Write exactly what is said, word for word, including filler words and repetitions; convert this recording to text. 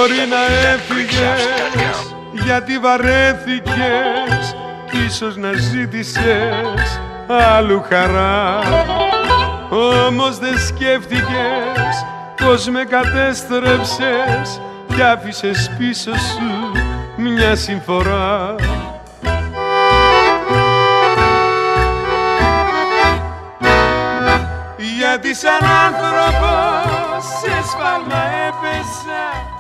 Μπορεί να έφυγες γιατί βαρέθηκες, ίσως να ζήτησες άλλου χαρά. Όμως δεν σκέφτηκες πως με κατέστρεψες κι άφησες πίσω σου μια συμφορά. Γιατί σαν άνθρωπος σε σφάλμα έπεσα